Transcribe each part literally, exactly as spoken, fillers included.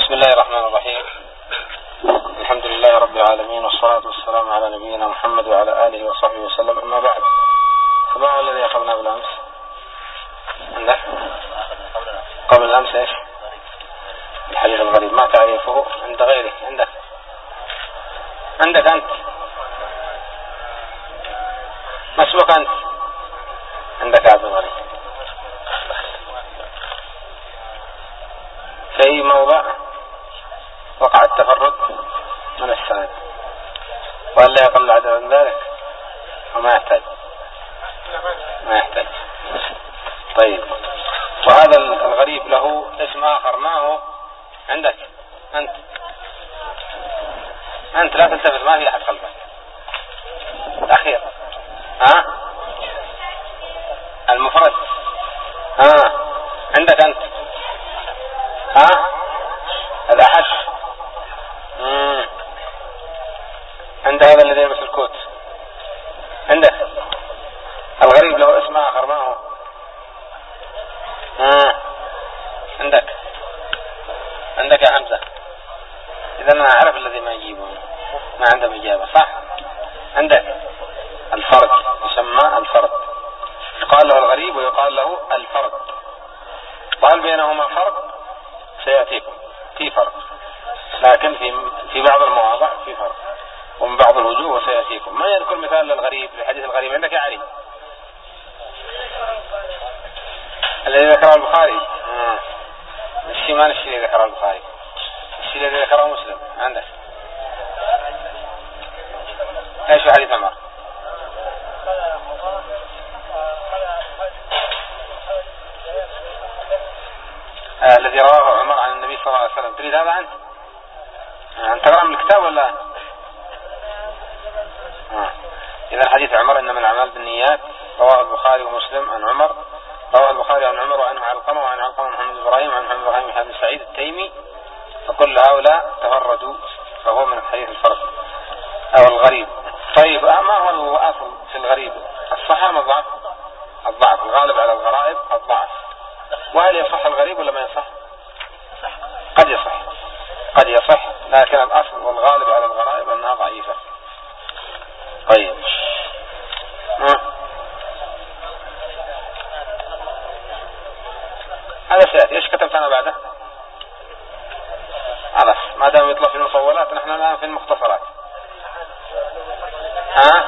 بسم الله الرحمن الرحيم. الحمد لله رب العالمين، والصلاة والسلام على نبينا محمد وعلى آله وصحبه وسلم. أما بعد، فما هو الذي أخذنا بالأمس؟ عندك قبل الأمس إيش؟ الحديث الغريب. ما تعريفه عند غيرك؟ عندك عندك أنت؟ ما اسمك أنت؟ عندك عبد الغريب. في أي موضع وقع التفرد من السند، وأن لا يقل عدد من ذلك، وما يحتاج ما يحتاج طيب. وهذا الغريب له اسم آخر، ما هو؟ عندك أنت أنت لا تلتفت، ما في أحد خلفك. الأخير ها المفرد. ها عندك أنت؟ ها الأحد. مم. عند هذا الذي يلبس الكوت. عندك الغريب له اسم آخر، ما هو؟ مم. عندك عندك يا حمزة. إذا أنا أعرف الذي ما يجيبه، ما عنده إجابة، صح؟ عندك الفرد، يسمى الفرد، يقال له الغريب ويقال له الفرد. وهل بينهما فرق؟ سيأتيكم في فرق، لكن في في بعض المواضع في فرق، ومن بعض الوجوه وسيأتيكم. ما يذكر مثال للغريب للحديث الغريب؟ عندك يا علي الذي ذكره البخاري. آه. الشيء ما الشيء الذي ذكره البخاري، الشيء الذي ذكره مسلم. عندك ايش حديث عمر؟ آه الذي رواه عمر عن النبي صلى الله عليه وسلم. تريد هذا أنت؟ آه أنت تقرأ من الكتاب ولا؟ آه. إذا حديث عمر إنما الأعمال بالنيات رواه البخاري ومسلم عن عمر، رواه البخاري عن عمر وعنه علقمة، وعن علقمة محمد بن وعن محمد إبراهيم بن سعيد التيمي، فكل هؤلاء تفردوا، فهو من الحديث الفرد أو الغريب. طيب ما هو الأصل في الغريب؟ الصحة أم الضعف؟ الضعف. الغالب على الغرائب الضعف. وهل يصح الغريب ولا ما يصح؟ قد يصح قد يصح لكن الأصل والغالب على الغرائب أنها ضعيفة. طيب ها. هذا سيأتي. إيش كتبت أنا بعده؟ خلاص، ما دام يطلع في المطولات، نحن الآن في المختصرات. ها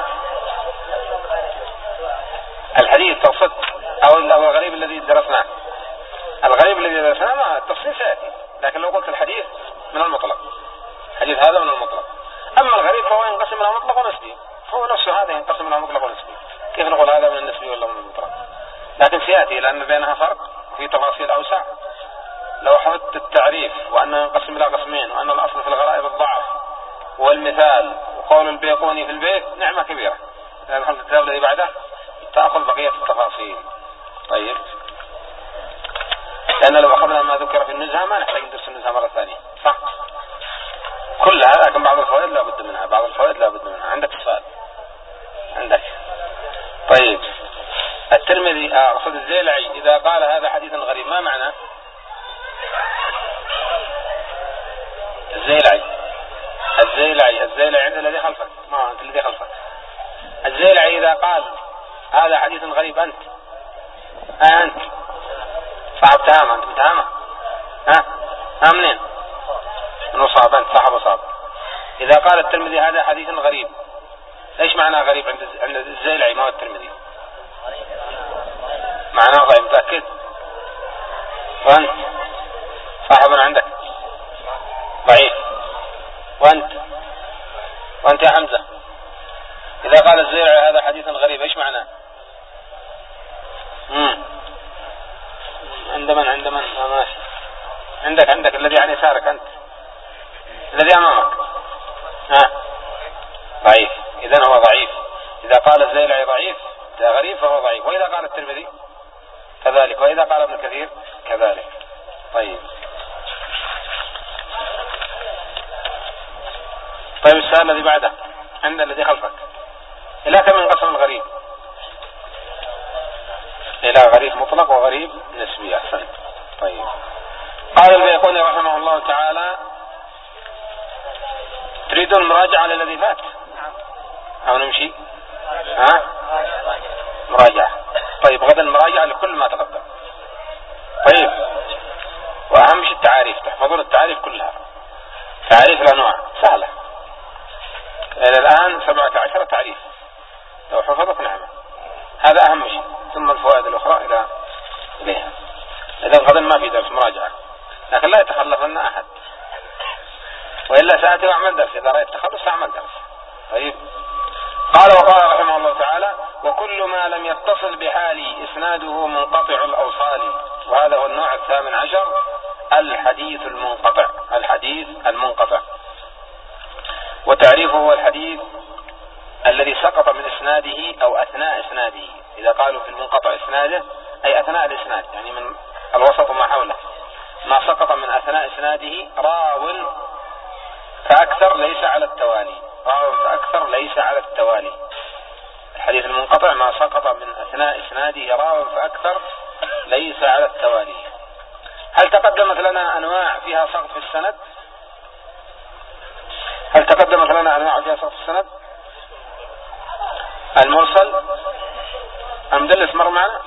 الحديث تقصد أو الغريب الذي درسناه؟ الغريب الذي درسناه ما التفصيل سيأتي، لكن لو قلت الحديث من المطلق، الحديث هذا من المطلق. أما الغريب فهو ينقسم إلى مطلق ونسبي، هو نفسه هذا ينقسم إلى مطلق ونسبي. كيف نقول هذا من النسبي ولا من المطلق؟ لكن سيأتي، لأن بينها فرق في تفاصيل أوسع. لو حفظت التعريف وأنه ينقسم إلى قسمين، وأن الأصل في الغرائب الضعف والمثال وقول البيقوني في البيت، نعمة كبيرة. لأن حفظ الكتاب الذي بعده تأخذ بقية التفاصيل. طيب، لأن لو أخذنا ما ذكر في النزهة ما نحتاج ندرس النزهة مرة ثانية، صح؟ كلها، لكن بعض الفوائد لا بد منها، بعض الفوائد لا بد منها. عندك السؤال؟ عندك. طيب، الترمذي أقصد الزيلعي إذا قال هذا حديث غريب، ما معنى؟ الزيلعي الزيلعي الزيلعي عند الذي خلفك، ما أنت الذي خلفك. الزيلعي إذا قال هذا حديث غريب، أنت آه أنت صاحب تهامة، أنت متهامة؟ ها ها منين؟ من وصاب، أنت صاحب وصاب. إذا قال الترمذي هذا حديث غريب، إيش معناه غريب عند عند الزيلعي ما هو الترمذي؟ معناه ضعيف، متأكد؟ وأنت صاحب عندك ضعيف، وأنت وأنت يا حمزة إذا قال الزيلعي هذا حديث غريب، إيش معناه؟ امم عند من عند من ما ماشي. عندك عندك الذي عن يسارك، أنت الذي أمامك. ها ضعيف. إذن هو ضعيف. إذا قال الزيلعي ضعيف غريب فهو ضعيف. وإذا قال الترمذي كذلك، وإذا قال ابن كثير كذلك. طيب طيب السؤال الذي بعده عند الذي خلفك، إلى كم ينقسم الغريب؟ إلى غريب مطلق وغريب نسبي. أحسن. طيب قال البيقوني رحمه الله تعالى: تريدون مراجعة للذي فات أو نمشي؟ ها؟ مراجعة. طيب غدا مراجعة لكل ما تقدم. طيب، وأهم شيء التعاريف، تحفظون التعاريف كلها، تعريف الأنواع سهلة إلى الآن سبعة عشر تعريف، لو حفظت نعمة، هذا أهم شيء، ثم الفوائد الأخرى إلى إليها. إذن غدا ما في درس مراجعة، لكن لا يتخلف لنا أحد، وإلا سأتي وأعمل درس، إذا رأيت تخلص سأعمل درس. طيب، قال وقال رحمه الله تعالى: وكل ما لم يتصل بحال إسناده منقطع الأوصال. وهذا هو النوع الثامن عشر، الحديث المنقطع. الحديث المنقطع وتعريفه هو الحديث الذي سقط من إسناده أو أثناء إسناده. إذا قالوا في المنقطع إسناده أي أثناء الإسناد، يعني من الوسط وما حوله، ما سقط من أثناء إسناده راو فأكثر ليس على التوالي. راو فأكثر ليس على التوالي. الحديث المنقطع ما سقط من أثناء إسناده راو فأكثر ليس على التوالي. هل تقدمت لنا أنواع فيها سقط في السند؟ هل تقدمت لنا أنواع فيها سقط في السند؟ المرسل، المدلس مر معنا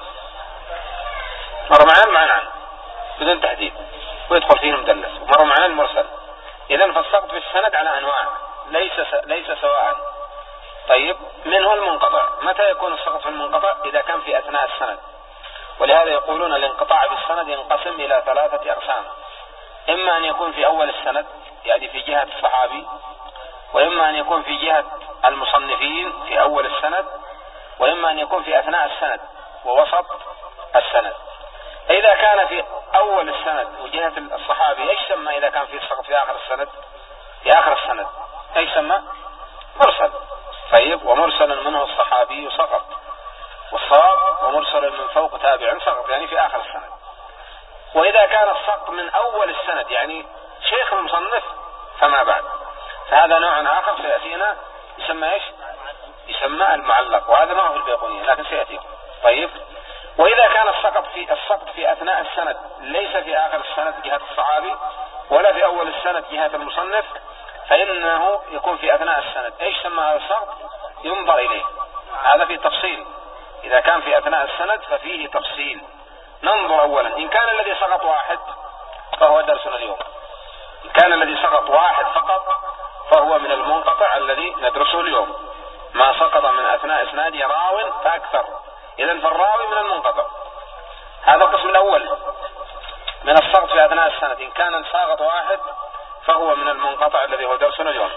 مر معنا معنا بدون تحديد، ويدخل فيه المدلس، ومر معنا المرسل. إذن فالسقط في السند على أنواع، ليس ليس سواء. طيب، منه المنقطع. متى يكون السقط في المنقطع؟ إذا كان في أثناء السند. ولهذا يقولون الانقطاع في السند ينقسم إلى ثلاثة أقسام: إما أن يكون في أول السند، يعني في جهة الصحابي، وإما أن يكون في جهة المصنفين في أول السند، وإما أن يكون في أثناء السند ووسط السند. إذا كان في أول السند وجهة الصحابي، إيش سمى إذا كان في السقط في آخر السند؟ في آخر السند إيش سمى؟ مرسل. طيب، ومرسل منه الصحابي سقط، والصواب ومرسل من فوق تابع سقط، يعني في آخر السند. وإذا كان السقط من أول السند، يعني شيخ المصنف فما بعد، فهذا نوع آخر سيأتينا، يسمى إيش؟ يسمى المعلق، وهذا ما هو في البيقونية لكن سيأتيكم. طيب، وإذا كان السقط في السقط في أثناء السند، ليس في آخر السند جهة الصحابي ولا في أول السند جهة المصنف، فإنه يكون في أثناء السند. إيش سمى هذا السقط؟ ينظر إليه، هذا في تفصيل. إذا كان في أثناء السند ففيه تفصيل. ننظر أولا، إن كان الذي سقط واحد فهو درسنا اليوم. إن كان الذي سقط واحد فقط فهو من المنقطع الذي ندرسه اليوم، ما سقط من أثناء إسناده راو فأكثر. إذن فالراوي من المنقطع. هذا القسم الأول من السقط في أثناء السند. إن كان ساقط واحد فهو من المنقطع الذي هو درسنا اليوم.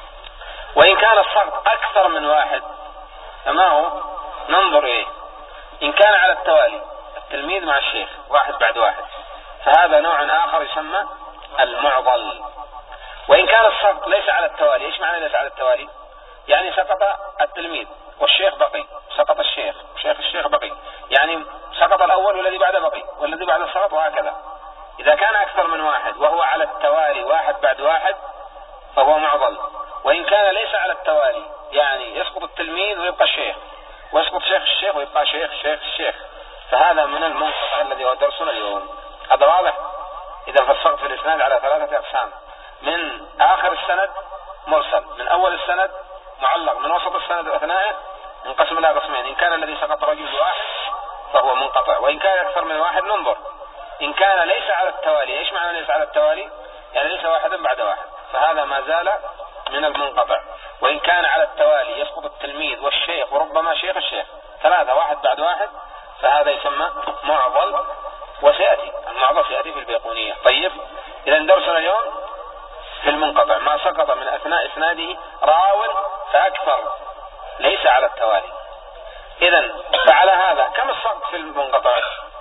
وإن كان السقط أكثر من واحد فما هو؟ ننظر إيه. إن كان على التوالي، التلميذ مع الشيخ واحد بعد واحد، فهذا نوع آخر يسمى المعضل. وإن كان السقط ليس على التوالي، إيش معنى ليس على التوالي؟ يعني سقط التلميذ والشيخ بقي، سقط الشيخ وشيخ الشيخ بقي، يعني سقط الأول والذي بعده بقي والذي بعده سقط، وهكذا. إذا كان أكثر من واحد وهو على التوالي واحد بعد واحد فهو معضل. وإن كان ليس على التوالي، يعني يسقط التلميذ ويبقى الشيخ، ويسقط شيخ الشيخ ويبقى شيخ شيخ الشيخ، فهذا من المنقطع الذي هو درسنا اليوم. هذا واضح؟ إذا فالسقط في الإسناد على ثلاثة أقسام: من آخر السند مرسل، من أول السند معلق، من وسط السند وأثنائه انقسم إلى قسمين: إن كان الذي سقط رجل واحد فهو منقطع، وإن كان أكثر من واحد ننظر. إن كان ليس على التوالي، إيش معنى ليس على التوالي؟ يعني ليس واحدا بعد واحد، فهذا ما زال من المنقطع. وإن كان على التوالي يسقط التلميذ والشيخ وربما شيخ الشيخ، ثلاثة واحد بعد واحد، فهذا يسمى معضل، وسيأتي المعضل سيأتي في البيقونية. طيب، إذا درسنا اليوم في المنقطع: ما سقط من أثناء إسناده راو فأكثر ليس على التوالي. إذا فعلى هذا كم السقط في المنقطع؟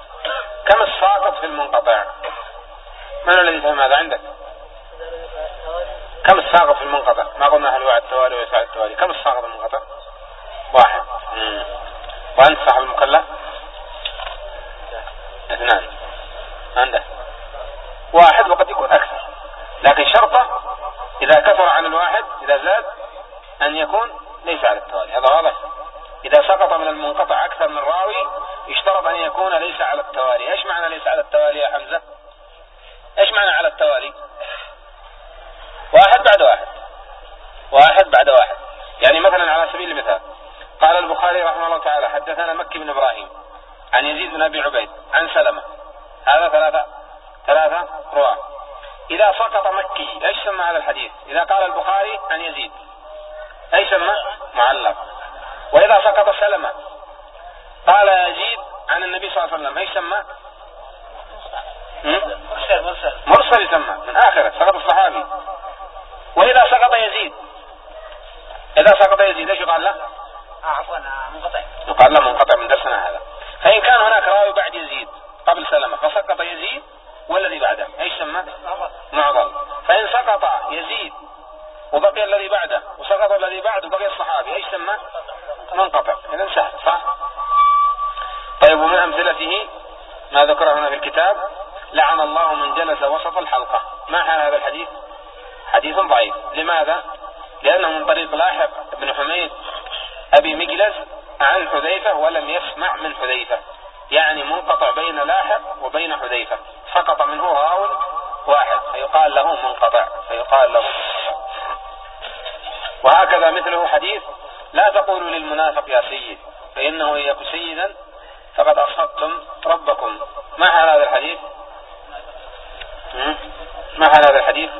كم الساقط في المنقطع؟ من الذي فهم هذا عندك؟ كم الساقط في المنقطع؟ ما قلنا هل هو على التوالي وليس على التوالي. كم الساقط في المنقطع؟ واحد. مم. وأنت صاحب المكلف؟ اثنان. عنده واحد، وقد يكون أكثر، لكن شرطه إذا كثر عن الواحد، إذا زاد، أن يكون ليس على التوالي. هذا واضح. إذا سقط من المنقطع أكثر من راوي يشترط أن يكون ليس على التوالي. إيش معنى ليس على التوالي يا حمزة؟ ايش معنى على التوالي؟ واحد بعد واحد، واحد بعد واحد. يعني مثلا على سبيل المثال قال البخاري رحمه الله تعالى حدثنا مكي بن إبراهيم عن يزيد بن أبي عبيد عن سلمة، هذا ثلاثة ثلاثة رواة. إذا سقط مكي ايش سمى هذا الحديث؟ إذا قال البخاري عن يزيد ايش سمى؟ معلق. وإذا سقط سلمة قال يزيد عن النبي صلى الله عليه وسلم ايش سمى؟ مرسل. مرسل يسمى من آخره، سقط الصحابي. وإذا سقط يزيد إذا سقط يزيد ايش يقال له؟ عفوا منقطع. يقال له منقطع من درسنا هذا. فإن كان هناك راوي بعد يزيد قبل سلمة فسقط يزيد والذي بعده ايش سمى؟ معضل. فإن سقط يزيد وبقي الذي بعده وسقط الذي بعده وبقي الصحابي ايش سمى؟ منقطع. إذا سهل صح؟ طيب ومن أمثلته ما ذكره هنا في الكتاب لعن الله من جلس وسط الحلقة. ما حال هذا الحديث؟ حديث ضعيف. لماذا؟ لأنه من طريق لاحق بن حميد أبي مجلس عن حذيفة ولم يسمع من حذيفة، يعني منقطع بين لاحق وبين حذيفة، سقط منه راو واحد فيقال له منقطع فيقال له. وهكذا مثله حديث لا تقولوا للمنافق يا سيد فإنه إن يكن سيدا فقد أصبتم ربكم. ما حال هذا الحديث؟ ما حال هذا الحديث؟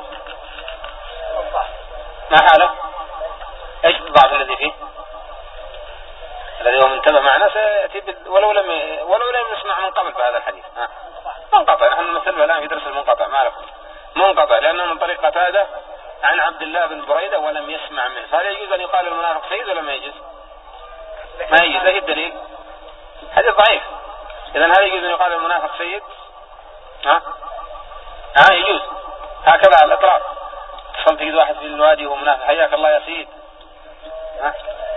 ما حاله؟ ايش الضعف الذي فيه؟ الذي هو منتبه معنا سيأتي بال... ولو لم ولو لم نسمع من قبل بهذا الحديث. ها. منقطع، نحن نمثله الآن في درس المنقطع ما عرفت. منقطع لأنه من طريق قتادة عن عبد الله بن بريدة ولم يسمع منه. فهل يجوز أن يقال المنافق سيد ولا ما يجوز؟ ما يجوز. ايش الدليل؟ حديث ضعيف. إذا هل يجوز أن يقال المنافق سيد؟ ها؟ ها يجوز هكذا على الإطلاق. صمت يجد واحد في الوادي وهو منافق حياك الله يا سيد. ها؟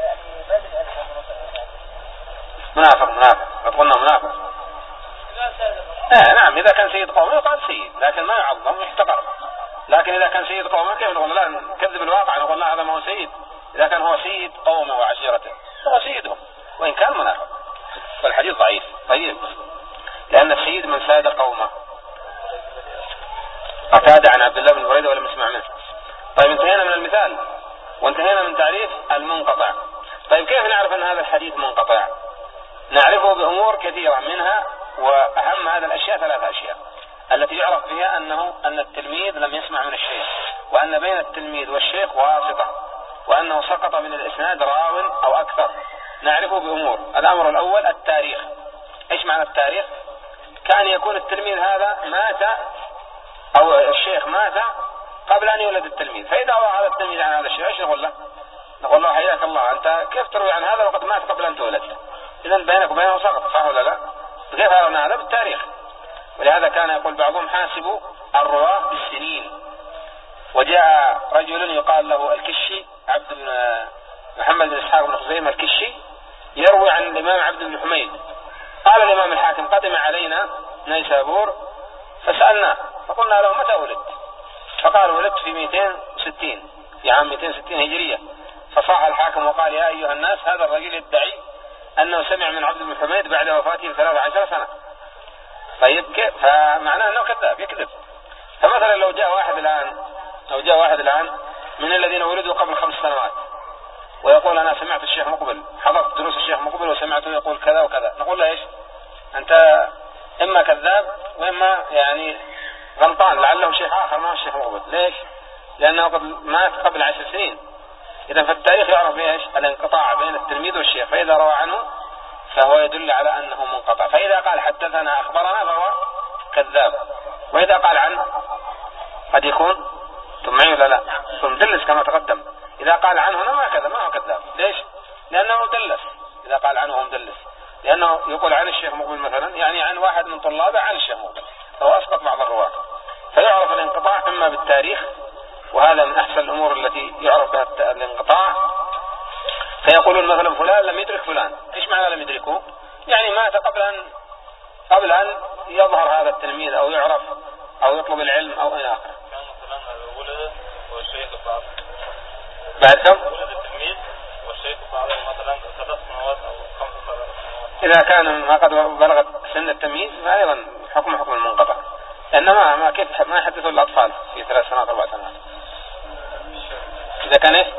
منافق منافق قلنا منافق. آه نعم إذا كان سيد قوم يقال سيد لكن ما يعظم ويحتقر. لكن إذا كان سيد قوم كيف نقول لا نكذب الواقع نقول لا هذا ما هو سيد. إذا كان هو سيد قومه وعشيرته هو سيدهم وإن كان منافق. فالحديث ضعيف. طيب لأن السيد من ساد قومه. قتادة عن عبد الله بن بريدة ولم يسمع منه. طيب انتهينا من المثال وانتهينا من تعريف المنقطع. طيب كيف نعرف أن هذا الحديث منقطع؟ نعرفه بأمور كثيرة منها وأهم هذه الأشياء ثلاث أشياء التي يعرف بها أنه أن التلميذ لم يسمع من الشيخ وأن بين التلميذ والشيخ واسطة وأنه سقط من الإسناد راو أو أكثر. نعرفه بأمور. الأمر الأول التاريخ. إيش معنى التاريخ؟ كان يكون التلميذ هذا مات أو الشيخ مات قبل أن يولد التلميذ، فإذا روى هذا التلميذ عن هذا الشيخ إيش نقول له؟ نقول له حياك الله أنت كيف تروي عن هذا وقد مات قبل أن تولد؟ إذا بينك وبينه سقط صح ولا لا؟ كيف عرفنا هذا؟ بالتاريخ. ولهذا كان يقول بعضهم حاسبوا الرواة بالسنين. وجاء رجل يقال له الكشي عبد بن محمد بن إسحاق بن خزيمة الكشي يروي عن الإمام عبد بن حميد. قال الإمام الحاكم قدم علينا نيسابور فسألناه فقلنا له متى ولدت؟ فقال ولدت في مئتين وستين في عام مئتين وستين هجرية. فصاح الحاكم وقال يا أيها الناس هذا الرجل يدعي أنه سمع من عبد بن حميد بعد وفاته بثلاث عشر سنة. طيب كيف؟ فمعناه أنه كذاب يكذب. فمثلا لو جاء واحد الآن لو جاء واحد الآن من الذين ولدوا قبل خمس سنوات ويقول أنا سمعت الشيخ مقبل حضرت دروس الشيخ مقبل وسمعته يقول كذا وكذا، نقول له إيش؟ أنت إما كذاب وإما يعني غلطان لعله شيخ آخر ما هو الشيخ مقبل. ليش؟ لأنه قد مات قبل عشر سنين. إذا في التاريخ يعرف إيش؟ الانقطاع بين التلميذ والشيخ، فإذا روى عنه فهو يدل على أنه منقطع. فإذا قال حدثنا أخبرنا فهو كذاب. وإذا قال عنه قد يكون ثم معي ولا لا؟ ثم دلس كما تقدم. إذا قال عنه هنا ما كذا ما هو كذاب. ليش؟ لأنه دلس. إذا قال عنه هو مدلس لأنه يقول عن الشيخ مقبل مثلا يعني عن واحد من طلابه عن الشيخ مقبل فهو أسقط بعض الرواة. فيعرف الانقطاع إما بالتاريخ وهذا من أحسن الأمور التي يعرف بها الانقطاع. فيقولون مثلا فلان لم يدرك فلان. إيش معنى لم يدركه؟ يعني مات قبل أن قبل أن يظهر هذا التلميذ أو يعرف أو يطلب العلم أو إلى آخره. ولد والشيخ بعد بعد كم؟ ولد التلميذ والشيخ بعد مثلا ثلاث سنوات أو خمس سنوات. إذا كان ما قد بلغت سن التمييز فأيضا حكم حكم المنقطع. إنما ما كيف ما يحدثوا الأطفال في ثلاث سنوات أربع سنوات إذا كان إيه؟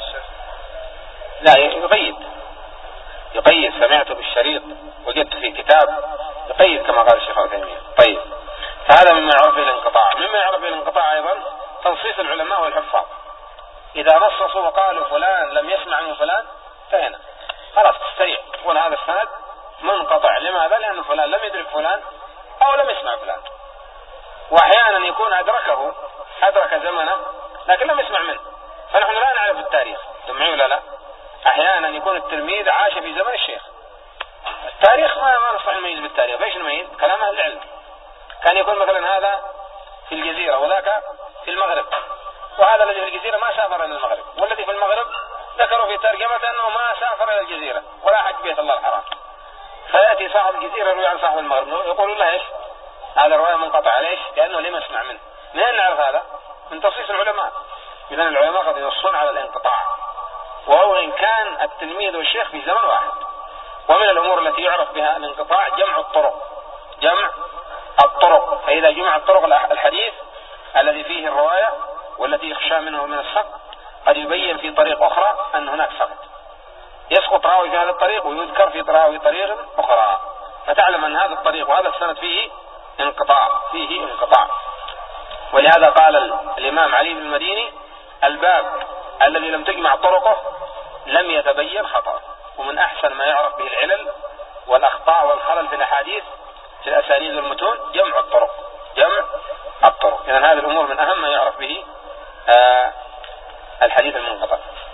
لا يقيد يقيد سمعت بالشريط وجدت في كتاب يقيد كما قال الشيخ عثيمين. طيب فهذا مما يعرف به الانقطاع. مما يعرف به الانقطاع أيضا تنصيص العلماء والحفاظ إذا نصصوا وقالوا فلان لم يسمع من فلان فهنا خلاص تستريح تقول هذا السند منقطع. لماذا؟ لأن فلان لم يدرك فلان أو لم يسمع فلان. وأحيانا يكون أدركه أدرك زمنه لكن لم يسمع منه فنحن لا نعرف التاريخ. سمعوا ولا لا؟ أحيانا يكون التلميذ عاش في زمن الشيخ. التاريخ ما ما نستطيع نميز بالتاريخ. ايش نميز؟ كلام أهل العلم. كان يكون مثلا هذا في الجزيرة وذاك في المغرب وهذا الذي في الجزيرة ما سافر إلى المغرب والذي في المغرب ذكروا في ترجمة أنه ما سافر إلى الجزيرة ولا حج بيت الله الحرام. فيأتي صاحب الجزيرة يروي عن صاحب المغرب يقول له إيش؟ هذا الرواية منقطع. ليش؟ لأنه لم يسمع منه. منين نعرف هذا؟ من تخصيص العلماء. إذن العلماء قد ينصون على الانقطاع وهو إن كان التلميذ والشيخ في زمن واحد. ومن الأمور التي يعرف بها الانقطاع جمع الطرق. جمع الطرق. فإذا جمع الطرق الحديث الذي فيه الرواية والتي يخشى منه من السقط قد يبين في طريق أخرى أن هناك سقط. يسقط راوي في هذا الطريق ويذكر في راوي طريق أخرى فتعلم أن هذا الطريق وهذا السند فيه انقطاع فيه انقطاع. ولهذا قال الإمام علي بن المديني الباب الذي لم تجمع طرقه لم يتبين خطأ. ومن أحسن ما يعرف به العلل والأخطاء والخلل في الأحاديث في الأسانيد والمتون جمع الطرق. جمع الطرق. إذن هذه الأمور من أهم ما يعرف به آه الحديث المنقطع.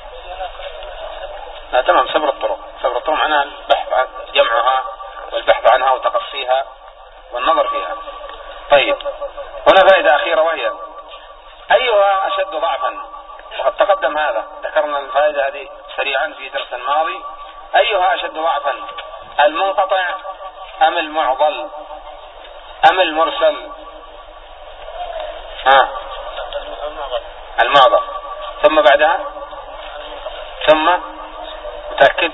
لا تمام. صبر الطرق. صبر الطرق معناها البحث عن جمعها والبحث عنها وتقصيها والنظر فيها. طيب هنا فائدة أخيرة وهي أيها أشد ضعفا. وقد تقدم هذا ذكرنا الفائدة هذه سريعا في درس ماضي. أيها أشد ضعفا المنقطع أم المعضل أم المرسل؟ ها المعضل ثم بعدها ثم متأكد.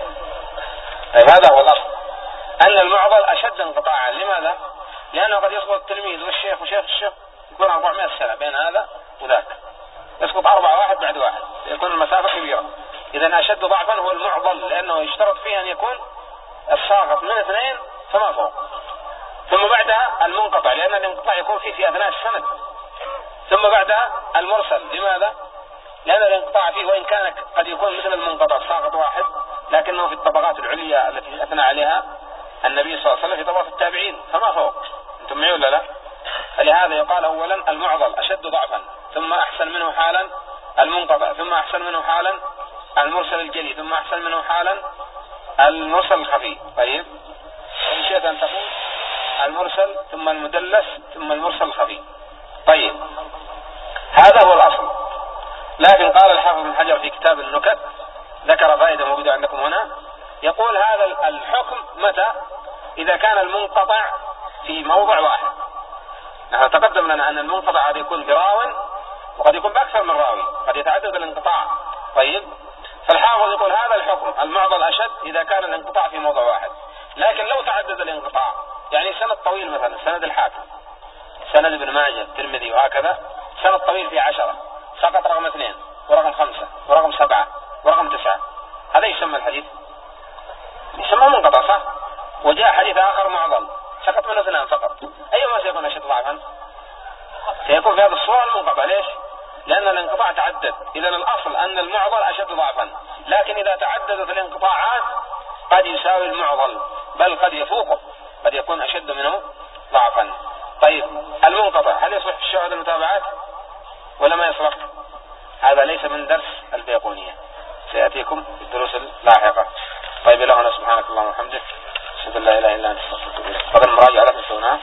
طيب هذا هو الأصل أن المعضل أشد انقطاعا. لماذا؟ لأنه قد يسقط التلميذ والشيخ وشيخ الشيخ يكون أربعمائة سنة بين هذا وذاك يسقط أربعة واحد بعد واحد يكون المسافة كبيرة. إذن أشد ضعفا هو المعضل لأنه يشترط فيه أن يكون الساقط من اثنين فما فوق. ثم بعدها المنقطع لأن الانقطاع يكون فيه في أثناء السند. ثم بعدها المرسل. لماذا؟ لأن الانقطاع فيه وإن كان قد يكون مثل المنقطع ساقط واحد لكنه في الطبقات العليا التي أثنى عليها النبي صلى الله عليه وسلم في طبقات التابعين فما فوق. أنتم معي ولا لا؟ فلهذا يقال أولا المعضل أشد ضعفا ثم أحسن منه حالا المنقطع ثم أحسن منه حالا المرسل الجلي ثم أحسن منه حالا المرسل الخفي. طيب وإن شئت أن تقول المرسل ثم المدلس ثم المرسل الخفي. طيب هذا هو الأصل. لكن قال الحافظ بن حجر في كتاب النكت ذكر فائدة موجودة عندكم هنا يقول هذا الحكم متى؟ إذا كان المنقطع في موضع واحد. نحن تقدم لنا أن المنقطع قد يكون براو وقد يكون بأكثر من راوي قد يتعدد الانقطاع. طيب فالحافظ يقول هذا الحكم المعضل أشد إذا كان الانقطاع في موضع واحد. لكن لو تعدد الانقطاع يعني سند طويل مثلا سند الحاكم سند ابن ماجه الترمذي وهكذا سند طويل في عشرة سقط رقم اثنين ورقم خمسة ورقم سبعة ورقم تسعة هذا يسمى الحديث يسمى منقطع صح؟ وجاء حديث آخر معضل سقط من اثنان فقط. أيما سيكون أشد ضعفا؟ سيكون في هذا الصورة المنقطع. ليش؟ لأن الانقطاع تعدد. إذا الأصل أن المعضل أشد ضعفا لكن إذا تعددت الانقطاعات قد يساوي المعضل بل قد يفوقه قد يكون أشد منه ضعفا. طيب المنقطع هل يصلح في الشواهد المتابعات ولا ما يصلح؟ هذا ليس من درس البيقونية سيأتيكم في الدروس اللاحقة. طيب إلى هنا سبحانك اللهم وبحمدك أشهد أن لا إله إلا أنت أستغفرك وأتوب إليك. قبل المراجعة لا تنسونا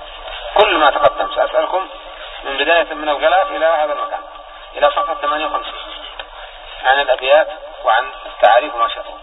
كل ما تقدم سأسألكم من بداية من الغلاف إلى هذا المكان إلى صفحة ثمانية وخمسين عن الأبيات وعن التعاريف وما شابه.